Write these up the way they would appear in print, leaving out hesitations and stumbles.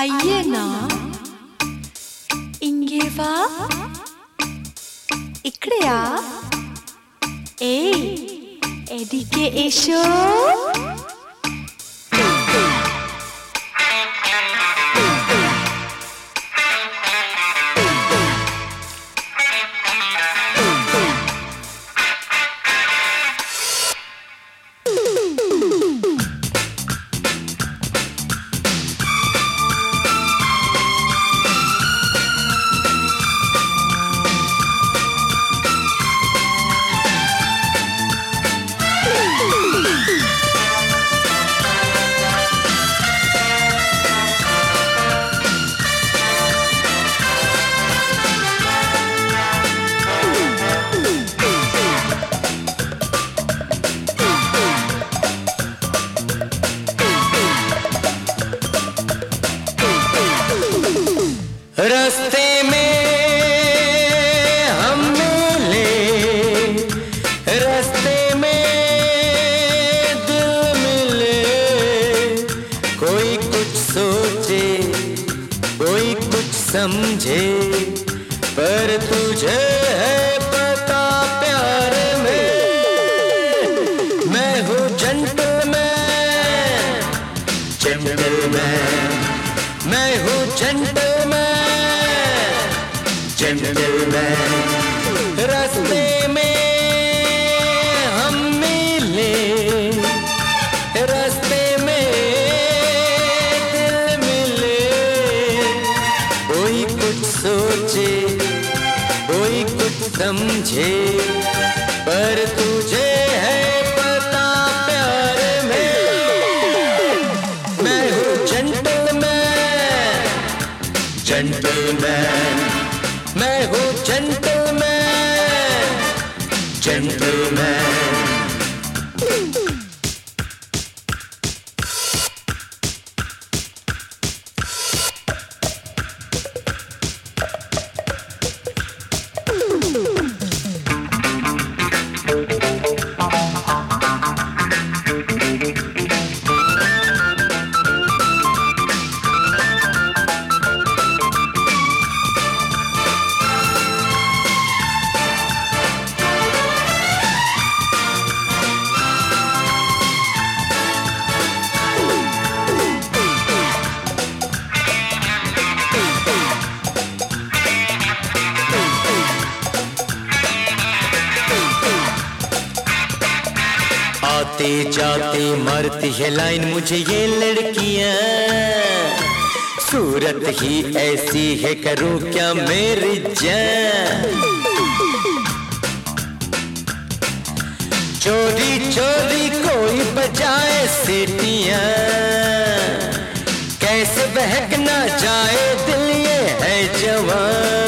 आइए ना इंगेवा इकड़िया ए एडिके एशो रास्ते में हम मिले, रास्ते में दिल मिले, कोई कुछ सोचे कोई कुछ समझे, पर तुझे है पता प्यार में मैं हूँ जेंटलमैन, जेंटलमैन, मैं हूँ जेंटलमैन, जेंटलमैन। रास्ते में हम मिले, रास्ते में दिल मिले, कोई कुछ सोचे कोई कुछ समझे, पर तुझे है पता प्यार में मैं हूँ जेंटलमैन, जेंटलमैन, मैं हूँ जेंटलमैन, जेंटलमैन। आते जाते मारती है लाइन मुझे ये लड़कियां, सूरत ही ऐसी है करूं क्या मेरी जान, चोरी चोरी कोई बजाए सीटियां, कैसे बहक ना जाए दिल ये है जवान।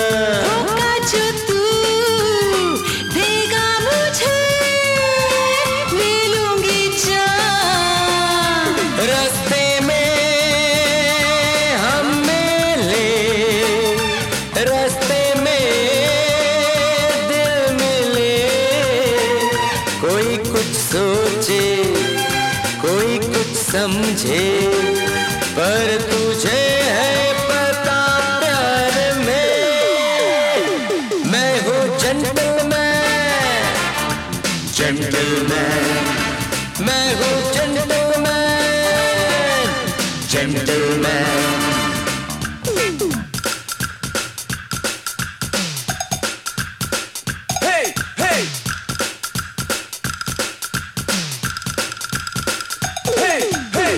रास्ते में हम मिले, रास्ते में दिल मिले, कोई कुछ सोचे कोई कुछ समझे, पर तुझे है पता प्यार में मैं हूँ जेंटलमैन, जेंटलमैन, मैं हूँ gentleman, gentleman. Hey, hey, hey, hey.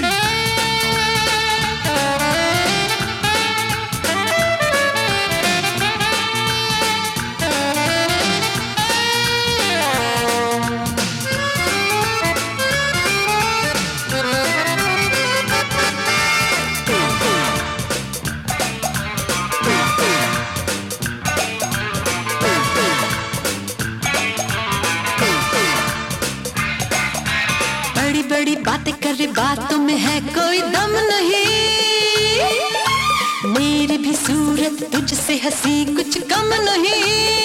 बड़ी बड़ी बातें करे बातों में है कोई दम नहीं, मेरी भी सूरत तुझसे हंसी कुछ कम नहीं,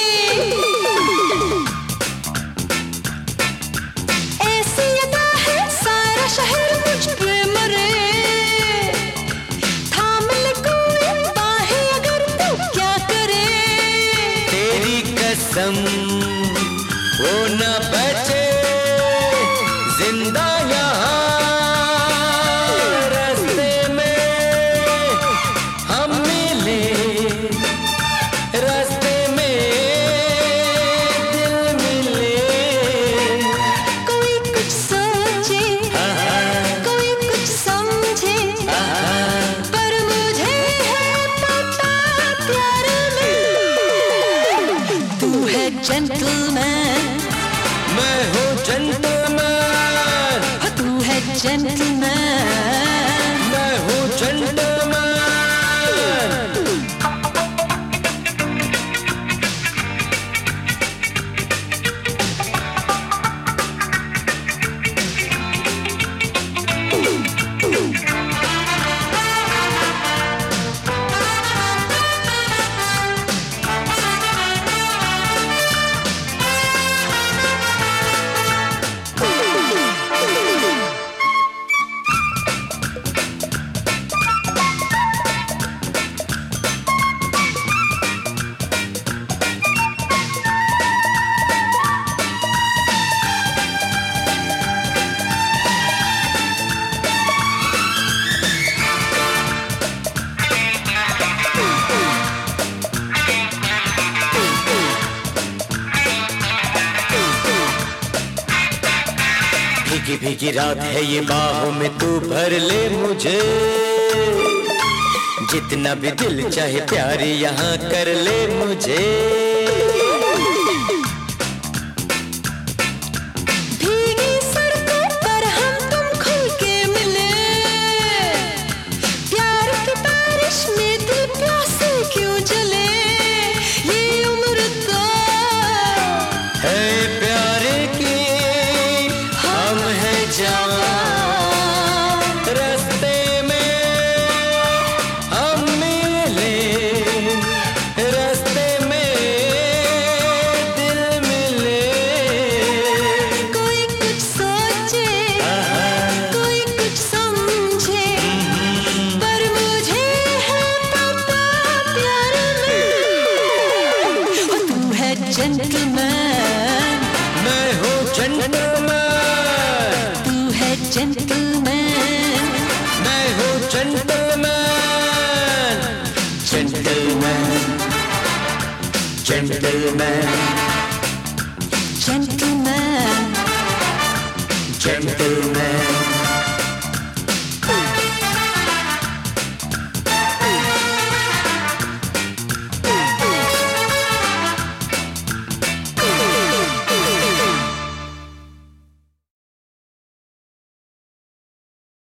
ऐसी अदा है सारा शहर मुझ पे मरे, थाम ले हो न बचे जिंदा यहाँ रास्ते में हम मिले, रास्ते में दिल मिले। कोई कुछ सोचे, कोई कुछ समझे, पर मुझे है पता प्यार में तू है जेंटलमैन, मैं हूँ जेंटलमैन, तू है जेंटलमैन, मैं हूँ जेंटलमैन। भीगी भीगी रात है ये, बाहों में तू भर ले मुझे, जितना भी दिल चाहे प्यार यहाँ कर ले मुझे। भीगी सड़कों पर हम तुम खुल के मिले, प्यार की बारिश में दिल प्यासे क्यों जले, ये उम्र तो है प्यार की, हम है जवान, रास्ते में हम मिले, रास्ते में दिल मिले। कोई कुछ सोचे, कोई कुछ समझे, पर मुझे है पता प्यार में तू है जेंटलमैन, मैं हूँ जेंटलमैन, तू है जेंटलमैन, मैं हूँ gentleman, gentleman, gentleman, gentleman, gentleman.